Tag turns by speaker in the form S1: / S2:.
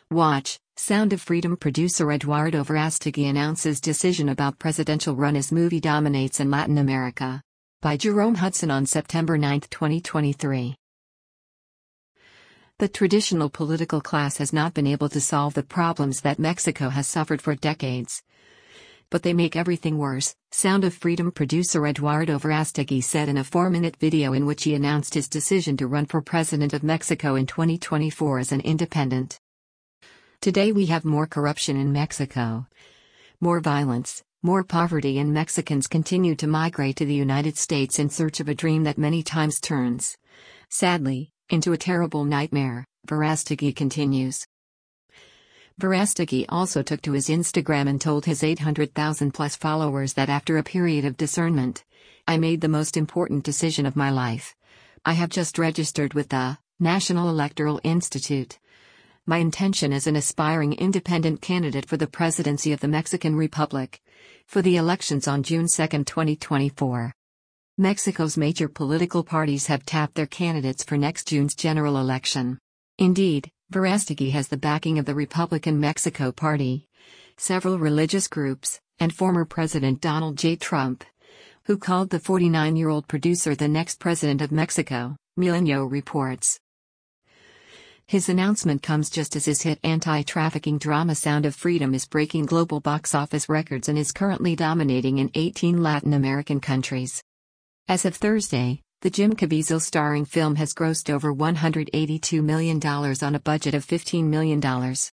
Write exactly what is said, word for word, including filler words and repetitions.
S1: Watch, Sound of Freedom producer Eduardo Verástegui announces decision about presidential run as movie dominates in Latin America. By Jerome Hudson on September ninth, twenty twenty-three. The traditional political class has not been able to solve the problems that Mexico has suffered for decades. But they make everything worse, Sound of Freedom producer Eduardo Verástegui said in a four-minute video in which he announced his decision to run for president of Mexico in twenty twenty-four as an independent. Today we have more corruption in Mexico, more violence, more poverty, and Mexicans continue to migrate to the United States in search of a dream that many times turns, sadly, into a terrible nightmare, Verástegui continues. Verástegui also took to his Instagram and told his eight hundred thousand plus followers that after a period of discernment, I made the most important decision of my life. I have just registered with the National Electoral Institute. My intention as an aspiring independent candidate for the presidency of the Mexican Republic, for the elections on June second, twenty twenty-four. Mexico's major political parties have tapped their candidates for next June's general election. Indeed, Verástegui has the backing of the Republican Mexico Party, several religious groups, and former President Donald J. Trump, who called the forty-nine-year-old producer the next president of Mexico, Milenio reports. His announcement comes just as his hit anti-trafficking drama Sound of Freedom is breaking global box office records and is currently dominating in eighteen Latin American countries. As of Thursday, the Jim Caviezel starring film has grossed over one hundred eighty-two million dollars on a budget of fifteen million dollars.